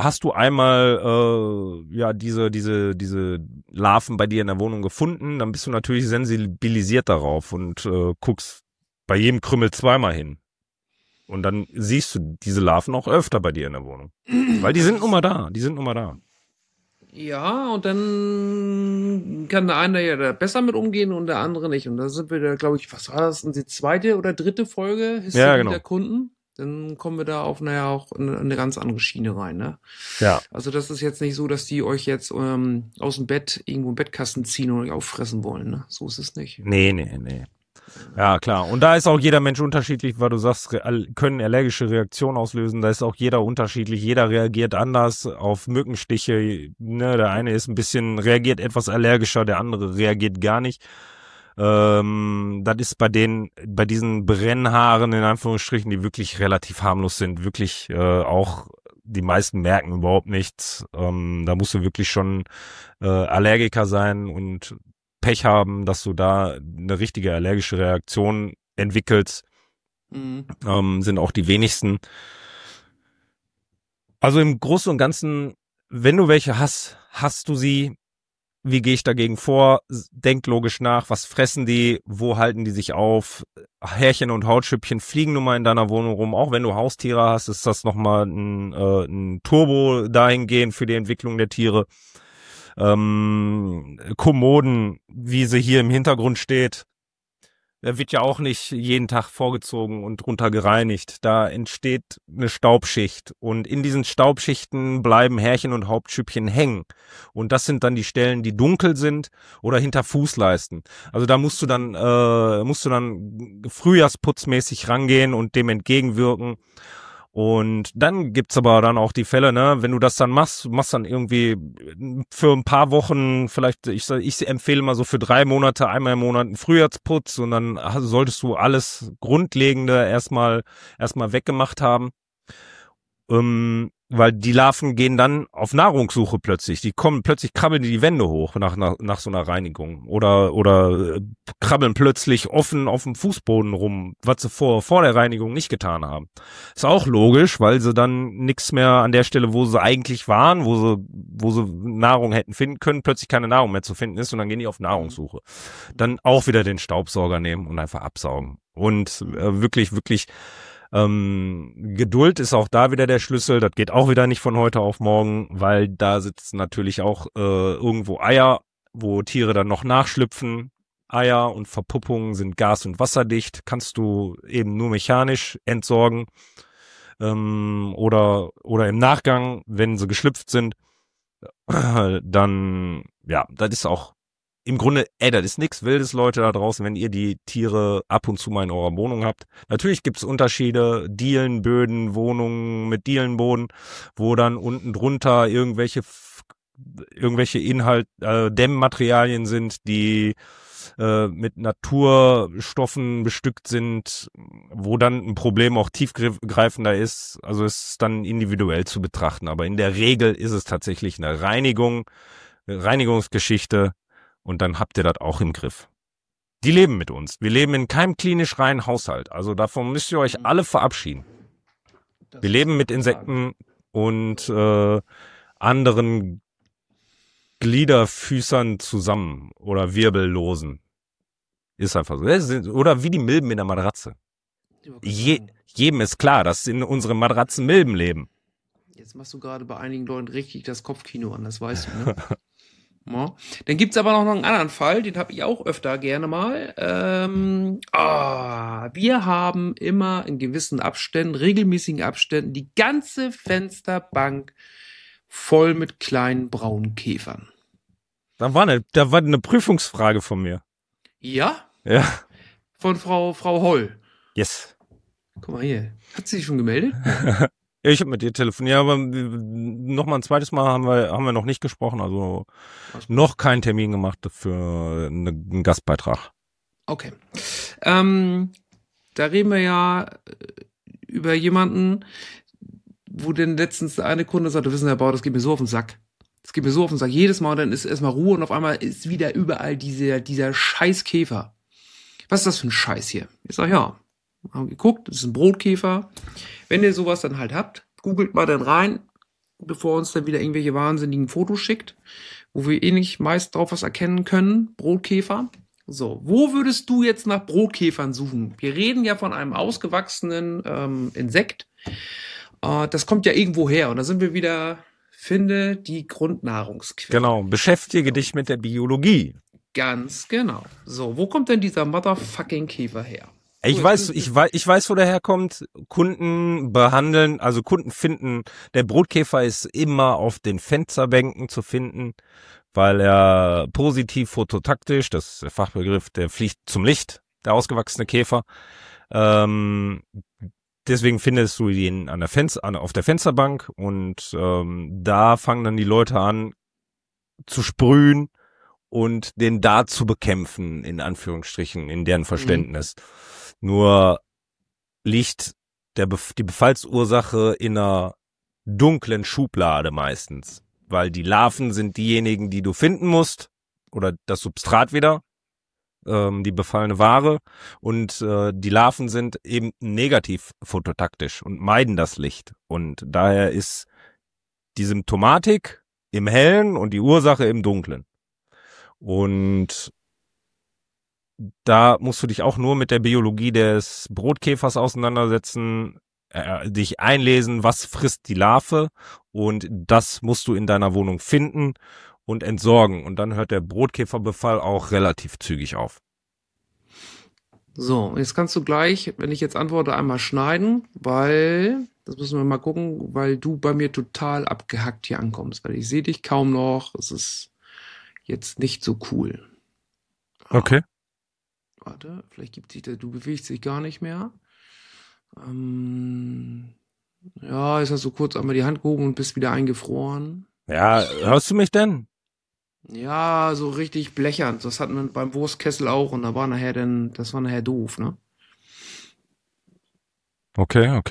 diese Larven bei dir in der Wohnung gefunden, dann bist du natürlich sensibilisiert darauf und guckst bei jedem Krümmel zweimal hin. Und dann siehst du diese Larven auch öfter bei dir in der Wohnung. Weil die sind nun mal da. Ja, und dann kann der eine ja da besser mit umgehen und der andere nicht. Und da sind wir da, glaube ich, was war das, die zweite oder dritte Folge? Hysterie der Kunden. Dann kommen wir da auf, auch in eine ganz andere Schiene rein, ne? Ja. Also das ist jetzt nicht so, dass die euch jetzt aus dem Bett irgendwo im Bettkasten ziehen und euch auffressen wollen, ne? So ist es nicht. Nee. Ja, klar. Und da ist auch jeder Mensch unterschiedlich, weil du sagst, können allergische Reaktionen auslösen. Da ist auch jeder unterschiedlich. Jeder reagiert anders auf Mückenstiche. Ne, der eine reagiert etwas allergischer, der andere reagiert gar nicht. Das ist bei diesen Brennhaaren in Anführungsstrichen, die wirklich relativ harmlos sind, wirklich auch die meisten merken überhaupt nichts. Da musst du wirklich schon Allergiker sein und Pech haben, dass du da eine richtige allergische Reaktion entwickelst. Sind auch die wenigsten. Also im Großen und Ganzen, wenn du welche hast du sie. Wie gehe ich dagegen vor? Denk logisch nach, was fressen die? Wo halten die sich auf? Härchen und Hautschüppchen fliegen nun mal in deiner Wohnung rum. Auch wenn du Haustiere hast, ist das nochmal ein Turbo dahingehend für die Entwicklung der Tiere. Kommoden, wie sie hier im Hintergrund steht, der wird ja auch nicht jeden Tag vorgezogen und drunter gereinigt. Da entsteht eine Staubschicht und in diesen Staubschichten bleiben Härchen und Hautschüppchen hängen. Und das sind dann die Stellen, die dunkel sind oder hinter Fußleisten. Also da musst du dann frühjahrsputzmäßig rangehen und dem entgegenwirken. Und dann gibt's aber dann auch die Fälle, ne, wenn du das dann machst dann irgendwie für ein paar Wochen, vielleicht, ich empfehle mal so für 3 Monate, einmal im Monat einen Frühjahrsputz und dann solltest du alles Grundlegende erstmal weggemacht haben. Weil die Larven gehen dann auf Nahrungssuche plötzlich. Plötzlich krabbeln die Wände hoch nach so einer Reinigung. Oder krabbeln plötzlich offen auf dem Fußboden rum, was sie vor der Reinigung nicht getan haben. Ist auch logisch, weil sie dann nichts mehr an der Stelle, wo sie eigentlich waren, wo sie Nahrung hätten finden können, plötzlich keine Nahrung mehr zu finden ist und dann gehen die auf Nahrungssuche. Dann auch wieder den Staubsauger nehmen und einfach absaugen. Und wirklich Geduld ist auch da wieder der Schlüssel. Das geht auch wieder nicht von heute auf morgen, weil da sitzen natürlich auch irgendwo Eier, wo Tiere dann noch nachschlüpfen. Eier und Verpuppungen sind gas- und wasserdicht. Kannst du eben nur mechanisch entsorgen oder im Nachgang, wenn sie geschlüpft sind. Dann, ja, das ist auch im Grunde, das ist nichts Wildes, Leute da draußen, wenn ihr die Tiere ab und zu mal in eurer Wohnung habt. Natürlich gibt's Unterschiede, Dielenböden, Wohnungen mit Dielenboden, wo dann unten drunter irgendwelche Dämmmaterialien sind, die mit Naturstoffen bestückt sind, wo dann ein Problem auch tiefgreifender ist. Also es ist dann individuell zu betrachten. Aber in der Regel ist es tatsächlich eine Reinigungsgeschichte und dann habt ihr das auch im Griff. Die leben mit uns. Wir leben in keinem klinisch reinen Haushalt. Also davon müsst ihr euch alle verabschieden. Wir leben mit Insekten und anderen Gliederfüßern zusammen oder Wirbellosen. Ist einfach so. Oder wie die Milben in der Matratze. Jedem ist klar, dass in unseren Matratzen Milben leben. Jetzt machst du gerade bei einigen Leuten richtig das Kopfkino an, das weißt du, ne? Ja. Dann gibt's aber noch einen anderen Fall, den habe ich auch öfter gerne mal. Wir haben immer in gewissen Abständen, regelmäßigen Abständen, die ganze Fensterbank voll mit kleinen braunen Käfern. Da war eine Prüfungsfrage von mir. Ja? Ja. Von Frau Holl. Yes. Guck mal hier. Hat sie sich schon gemeldet? Ja, ich habe mit ihr telefoniert, aber noch mal ein zweites Mal haben wir noch nicht gesprochen, also noch keinen Termin gemacht für einen Gastbeitrag. Okay. Da reden wir ja über jemanden, wo denn letztens eine Kunde sagte, wissen Sie, Herr Bauer, das geht mir so auf den Sack. Das geht mir so auf den Sack. Jedes Mal, dann ist erstmal Ruhe und auf einmal ist wieder überall dieser scheiß Käfer. Was ist das für ein Scheiß hier? Ich sag, ja, haben geguckt, das ist ein Brotkäfer. Wenn ihr sowas dann halt habt, googelt mal dann rein, bevor uns dann wieder irgendwelche wahnsinnigen Fotos schickt, wo wir eh nicht meist drauf was erkennen können. Brotkäfer. So, wo würdest du jetzt nach Brotkäfern suchen? Wir reden ja von einem ausgewachsenen Insekt. Das kommt ja irgendwo her. Und da sind wir wieder, finde die Grundnahrungsquelle. Genau, beschäftige dich mit der Biologie. Ganz genau. So, wo kommt denn dieser motherfucking Käfer her? Ich weiß, wo der herkommt. Kunden finden, der Brotkäfer ist immer auf den Fensterbänken zu finden, weil er positiv phototaktisch, das ist der Fachbegriff, der fliegt zum Licht, der ausgewachsene Käfer. Deswegen findest du ihn auf der Fensterbank und da fangen dann die Leute an zu sprühen und den da zu bekämpfen, in Anführungsstrichen, in deren Verständnis. Nur liegt die Befallsursache in einer dunklen Schublade meistens, weil die Larven sind diejenigen, die du finden musst, oder das Substrat wieder, die befallene Ware, und die Larven sind eben negativ phototaktisch und meiden das Licht. Und daher ist die Symptomatik im Hellen und die Ursache im Dunklen. Und da musst du dich auch nur mit der Biologie des Brotkäfers auseinandersetzen, dich einlesen, was frisst die Larve, und das musst du in deiner Wohnung finden und entsorgen. Und dann hört der Brotkäferbefall auch relativ zügig auf. So, jetzt kannst du gleich, wenn ich jetzt antworte, einmal schneiden, weil, das müssen wir mal gucken, weil du bei mir total abgehackt hier ankommst, weil ich sehe dich kaum noch, es ist jetzt nicht so cool. Okay. Warte, vielleicht gibt sich du bewegst dich gar nicht mehr. Ja, jetzt hast du kurz einmal die Hand gehoben und bist wieder eingefroren. Ja, hörst du mich denn? Ja, so richtig blechern. Das hatten wir beim Wurstkessel auch und das war nachher doof, ne? Okay.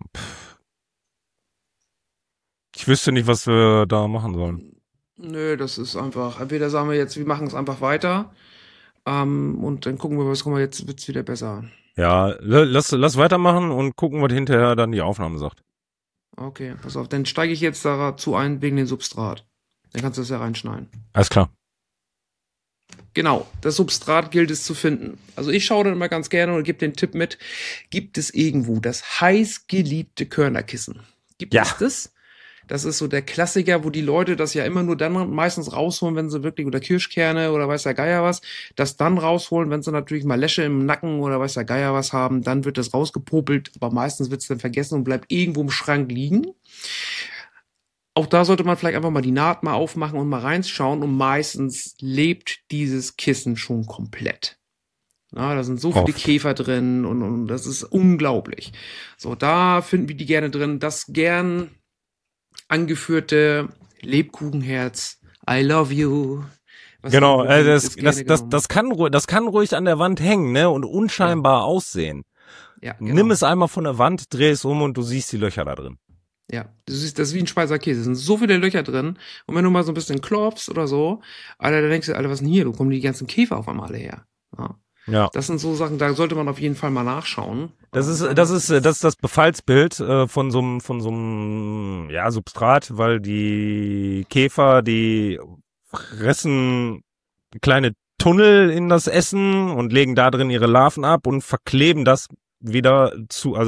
Ich wüsste nicht, was wir da machen sollen. Nö, das ist einfach, entweder sagen wir jetzt, wir machen es einfach weiter, und dann gucken wir, jetzt wird's wieder besser. Ja, lass weitermachen und gucken, was hinterher dann die Aufnahme sagt. Okay, pass auf, dann steige ich jetzt dazu ein wegen dem Substrat. Dann kannst du das ja reinschneiden. Alles klar. Genau, das Substrat gilt es zu finden. Also ich schaue dann immer ganz gerne und gebe den Tipp mit, gibt es irgendwo das heiß geliebte Körnerkissen? Gibt es das? Das ist so der Klassiker, wo die Leute das ja immer nur dann meistens rausholen, wenn sie wirklich, oder Kirschkerne oder weiß der Geier was, das dann rausholen, wenn sie natürlich mal Läsche im Nacken oder weiß der Geier was haben, dann wird das rausgepopelt, aber meistens wird es dann vergessen und bleibt irgendwo im Schrank liegen. Auch da sollte man vielleicht einfach mal die Naht mal aufmachen und mal reinschauen, und meistens lebt dieses Kissen schon komplett. Na, da sind so viele Käfer drin und das ist unglaublich. So, da finden wir die gerne drin. Das gern angeführte Lebkuchenherz, I love you, Genau, das kann ruhig an der Wand hängen, ne, und unscheinbar aussehen. Ja, genau. Nimm es einmal von der Wand, dreh es um und du siehst die Löcher da drin. Ja, das ist wie ein Schweizer Käse. Es sind so viele Löcher drin. Und wenn du mal so ein bisschen klopfst oder so, Alter, da denkst du, Alter, was ist denn hier? Wo kommen die ganzen Käfer auf einmal alle her? Ja. Das sind so Sachen, da sollte man auf jeden Fall mal nachschauen. Das ist das Befallsbild von so einem Substrat, weil die Käfer, die fressen kleine Tunnel in das Essen und legen da drin ihre Larven ab und verkleben das wieder zu,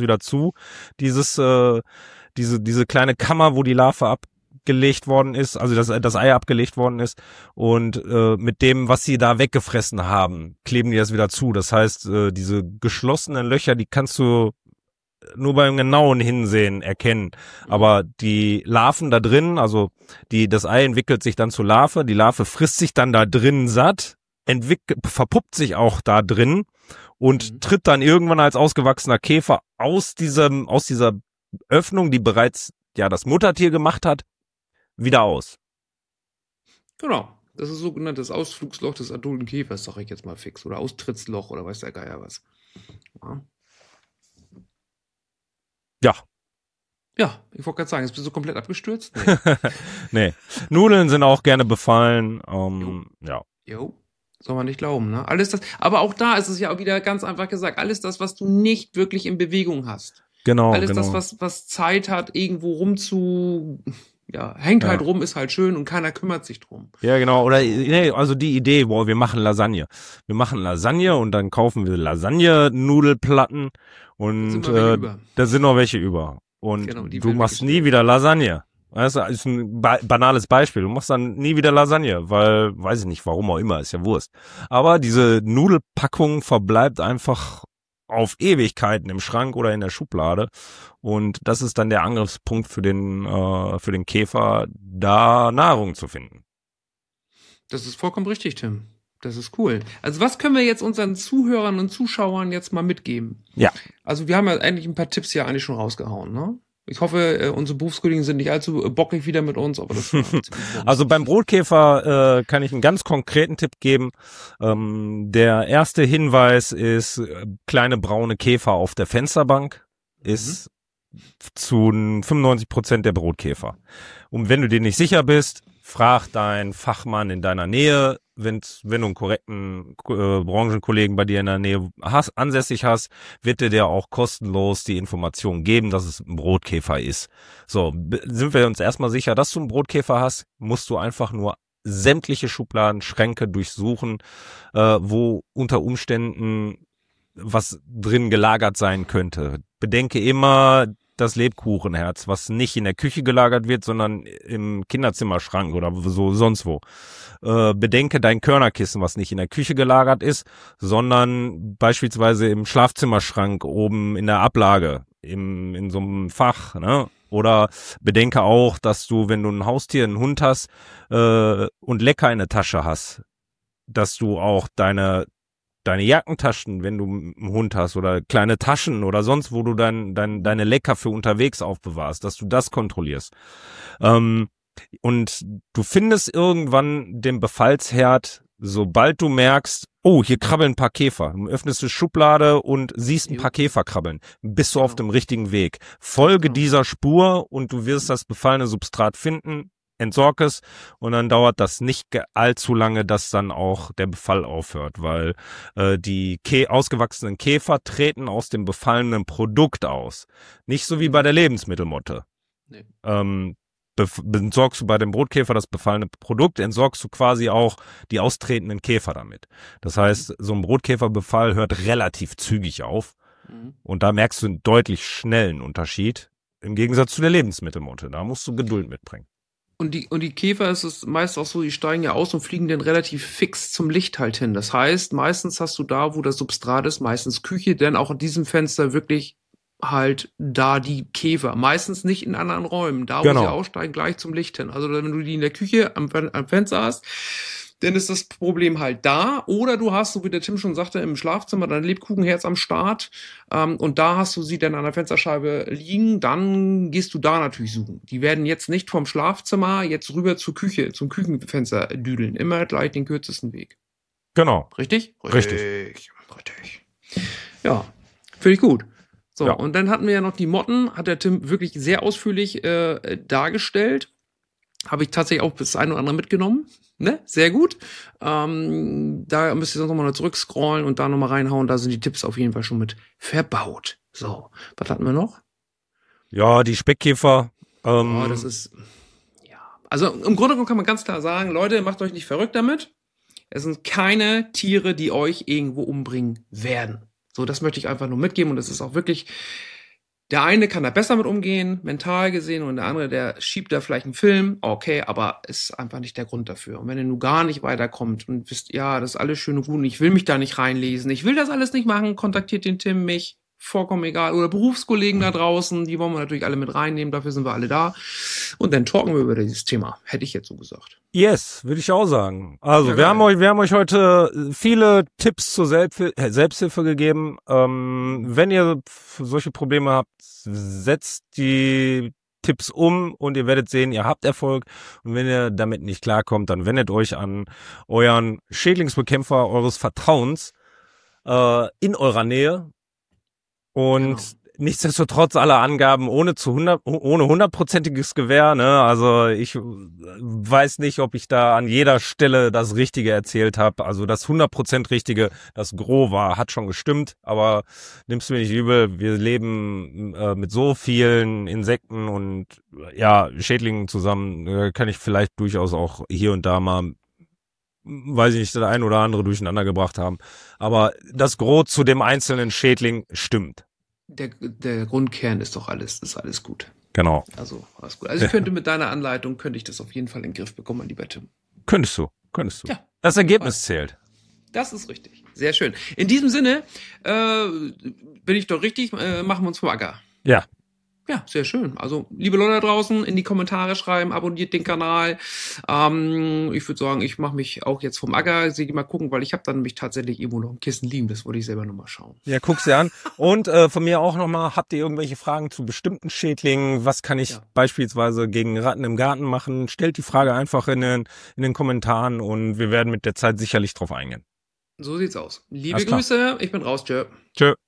diese kleine Kammer, wo die Larve abgelegt worden ist, also das Ei abgelegt worden ist, und mit dem, was sie da weggefressen haben, kleben die das wieder zu. Das heißt, diese geschlossenen Löcher, die kannst du nur beim genauen Hinsehen erkennen. Aber die Larven da drin, also das Ei entwickelt sich dann zur Larve, die Larve frisst sich dann da drin satt, verpuppt sich auch da drin und tritt dann irgendwann als ausgewachsener Käfer aus dieser Öffnung, die bereits das Muttertier gemacht hat, wieder aus. Genau. Das ist sogenanntes Ausflugsloch des adulten Käfers, sag ich jetzt mal fix. Oder Austrittsloch oder weiß der Geier was. Ja, ich wollte gerade sagen, jetzt bist du komplett abgestürzt. Nee. Nudeln sind auch gerne befallen. Jo. Soll man nicht glauben, ne? Alles das, aber auch da ist es ja auch wieder ganz einfach gesagt, alles das, was du nicht wirklich in Bewegung hast. Genau. Alles das, was Zeit hat, irgendwo hängt halt rum, ist halt schön und keiner kümmert sich drum. Ja, genau. Oder, also die Idee, wir machen Lasagne. Wir machen Lasagne und dann kaufen wir Lasagne-Nudelplatten und da sind noch welche über. Und du machst nie wieder Lasagne. Weißt du, ist ein banales Beispiel. Du machst dann nie wieder Lasagne, weil, weiß ich nicht, warum auch immer, ist ja Wurst. Aber diese Nudelpackung verbleibt einfach auf Ewigkeiten im Schrank oder in der Schublade. Und das ist dann der Angriffspunkt für den Käfer, da Nahrung zu finden. Das ist vollkommen richtig, Tim. Das ist cool. Also was können wir jetzt unseren Zuhörern und Zuschauern jetzt mal mitgeben? Ja. Also wir haben ja eigentlich ein paar Tipps ja eigentlich schon rausgehauen, ne? Ich hoffe, unsere Berufskollegen sind nicht allzu bockig wieder mit uns, aber das Also beim Brotkäfer kann ich einen ganz konkreten Tipp geben. Der erste Hinweis ist, kleine braune Käfer auf der Fensterbank ist zu 95% der Brotkäfer. Und wenn du dir nicht sicher bist, frag deinen Fachmann in deiner Nähe. Wenn du einen korrekten Branchenkollegen bei dir in der Nähe ansässig hast, wird dir der auch kostenlos die Information geben, dass es ein Brotkäfer ist. So, sind wir uns erstmal sicher, dass du einen Brotkäfer hast, musst du einfach nur sämtliche Schubladen, Schränke durchsuchen, wo unter Umständen was drin gelagert sein könnte. Bedenke immer das Lebkuchenherz, was nicht in der Küche gelagert wird, sondern im Kinderzimmerschrank oder so sonst wo. Bedenke dein Körnerkissen, was nicht in der Küche gelagert ist, sondern beispielsweise im Schlafzimmerschrank oben in der Ablage, in so einem Fach, ne? Oder bedenke auch, dass du, wenn du ein Haustier, einen Hund hast und Lecker in der Tasche hast, dass du auch deine Jackentaschen, wenn du einen Hund hast, oder kleine Taschen oder sonst, wo du deine Lecker für unterwegs aufbewahrst, dass du das kontrollierst. Und du findest irgendwann den Befallsherd, sobald du merkst, oh, hier krabbeln ein paar Käfer. Du öffnest die Schublade und siehst ein paar Käfer krabbeln. Bist du auf dem richtigen Weg. Folge dieser Spur und du wirst das befallene Substrat finden, entsorg es und dann dauert das nicht allzu lange, dass dann auch der Befall aufhört, weil die ausgewachsenen Käfer treten aus dem befallenen Produkt aus. Nicht so wie bei der Lebensmittelmotte. Nee. Entsorgst du bei dem Brotkäfer das befallene Produkt, entsorgst du quasi auch die austretenden Käfer damit. Das heißt, so ein Brotkäferbefall hört relativ zügig auf und da merkst du einen deutlich schnellen Unterschied im Gegensatz zu der Lebensmittelmotte. Da musst du Geduld mitbringen. Und die Käfer ist es meist auch so, die steigen ja aus und fliegen dann relativ fix zum Licht halt hin. Das heißt, meistens hast du da, wo das Substrat ist, meistens Küche, denn auch in diesem Fenster wirklich halt da die Käfer. Meistens nicht in anderen Räumen. Da, wo sie aussteigen, gleich zum Licht hin. Also wenn du die in der Küche am Fenster hast, dann ist das Problem halt da. Oder du hast, so wie der Tim schon sagte, im Schlafzimmer dein Lebkuchenherz am Start und da hast du sie dann an der Fensterscheibe liegen, dann gehst du da natürlich suchen. Die werden jetzt nicht vom Schlafzimmer jetzt rüber zur Küche, zum Küchenfenster düdeln. Immer gleich den kürzesten Weg. Genau. Richtig? Richtig. Ja, finde ich gut. So, Ja. und dann hatten wir ja noch die Motten, hat der Tim wirklich sehr ausführlich dargestellt. Habe ich tatsächlich auch das eine oder andere mitgenommen. Ne? Sehr gut. Da müsst ihr sonst nochmal zurückscrollen und da nochmal reinhauen. Da sind die Tipps auf jeden Fall schon mit verbaut. So, was hatten wir noch? Ja, die Speckkäfer. Das ist, ja. Also im Grunde genommen kann man ganz klar sagen, Leute, macht euch nicht verrückt damit. Es sind keine Tiere, die euch irgendwo umbringen werden. So, das möchte ich einfach nur mitgeben. Und das ist auch wirklich, der eine kann da besser mit umgehen, mental gesehen, und der andere, der schiebt da vielleicht einen Film. Okay, aber ist einfach nicht der Grund dafür. Und wenn ihr nun gar nicht weiterkommt und wisst, ja, das ist alles schön und gut und ich will mich da nicht reinlesen, ich will das alles nicht machen, kontaktiert den Tim, mich. Vollkommen egal. Oder Berufskollegen da draußen, die wollen wir natürlich alle mit reinnehmen, dafür sind wir alle da. Und dann talken wir über dieses Thema, hätte ich jetzt so gesagt. Yes, würde ich auch sagen. Also, Ja, wir haben euch heute viele Tipps zur Selbsthilfe gegeben. Wenn ihr solche Probleme habt, setzt die Tipps um und ihr werdet sehen, ihr habt Erfolg. Und wenn ihr damit nicht klarkommt, dann wendet euch an euren Schädlingsbekämpfer eures Vertrauens in eurer Nähe. Und nichtsdestotrotz alle Angaben ohne 100%iges Gewähr, ne? Also ich weiß nicht, ob ich da an jeder Stelle das Richtige erzählt habe. Also das 100% Richtige, das Gros hat schon gestimmt, aber nimm's mir nicht übel. Wir leben mit so vielen Insekten und ja, Schädlingen zusammen, kann ich vielleicht durchaus auch hier und da mal, weiß ich nicht, der ein oder andere durcheinander gebracht haben. Aber das Gros zu dem einzelnen Schädling stimmt. Der Grundkern ist doch alles gut. Genau. Also, alles gut. Also ich könnte mit deiner Anleitung, könnte ich das auf jeden Fall in den Griff bekommen, mein lieber Tim. Könntest du. Ja. Das Ergebnis zählt. Das ist richtig. Sehr schön. In diesem Sinne, bin ich doch richtig, machen wir uns vom Acker. Ja. Ja, sehr schön. Also, liebe Leute da draußen, in die Kommentare schreiben, abonniert den Kanal. Ich würde sagen, ich mache mich auch jetzt vom Acker, sehe mal gucken, weil ich habe dann nämlich tatsächlich irgendwo noch ein Kissen liegen. Das wollte ich selber nochmal schauen. Ja, guck's dir an. Und von mir auch nochmal, habt ihr irgendwelche Fragen zu bestimmten Schädlingen? Was kann ich beispielsweise gegen Ratten im Garten machen? Stellt die Frage einfach in den Kommentaren und wir werden mit der Zeit sicherlich drauf eingehen. So sieht's aus. Liebe Grüße, ich bin raus. Tschö. Tschö.